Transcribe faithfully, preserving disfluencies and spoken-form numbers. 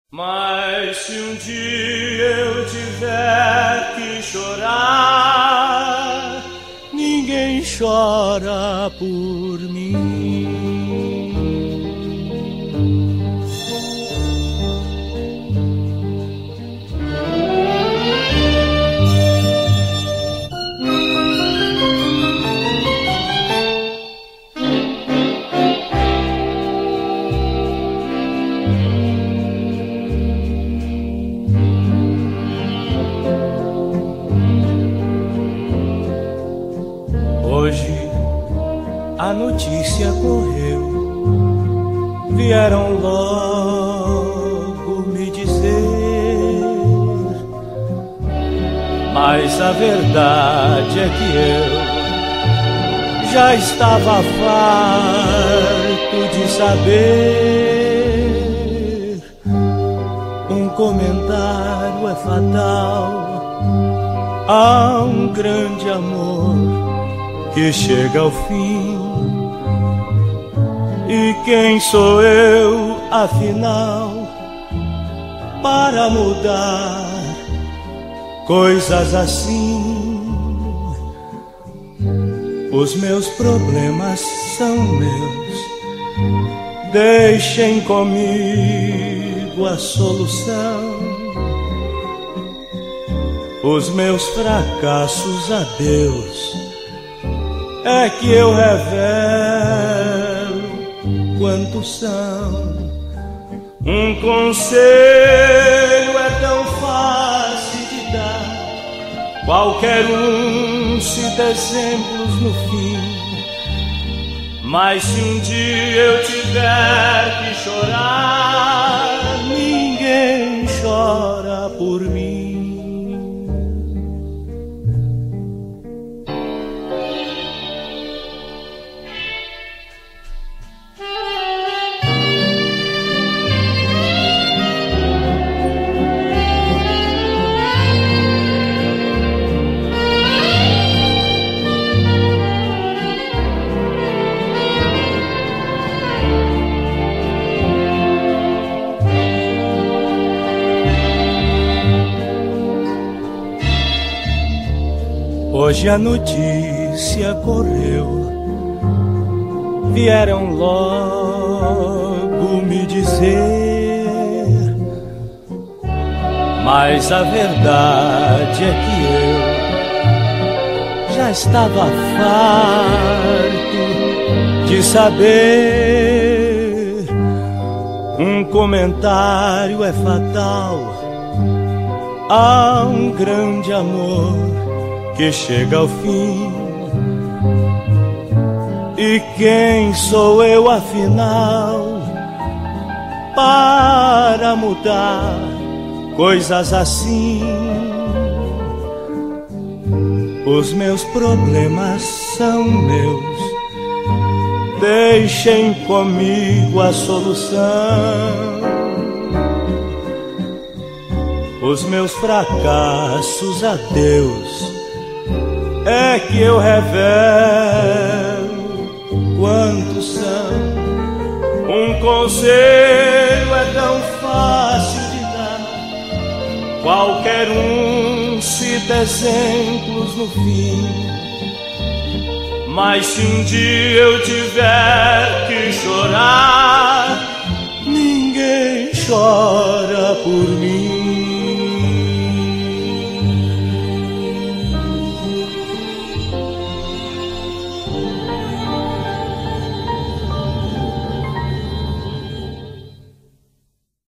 Mas se um dia eu tiver que chorar, ninguém chora por mim. Hoje a notícia correu, vieram logo me dizer, mas a verdade é que eu já estava farto de saber. Um comentário é fatal a um grande amor que chega ao fim. E quem sou eu, afinal, para mudar coisas assim? Os meus problemas são meus, deixem comigo a solução. Os meus fracassos a Deus é que eu revelo quantos são. Um conselho é tão fácil de dar, qualquer um cita exemplos no fim. Mas se um dia eu tiver que chorar, ninguém chora por mim. Hoje a notícia correu, vieram logo me dizer, mas a verdade é que eu já estava farto de saber. Um comentário é fatal a um grande amor que chega ao fim. E quem sou eu, afinal, para mudar coisas assim? Os meus problemas são meus, deixem comigo a solução. Os meus fracassos a Deus é que eu revelo quantos são. Um conselho é tão fácil de dar, qualquer um cita exemplos no fim. Mas se um dia eu tiver que chorar, ninguém chora por mim.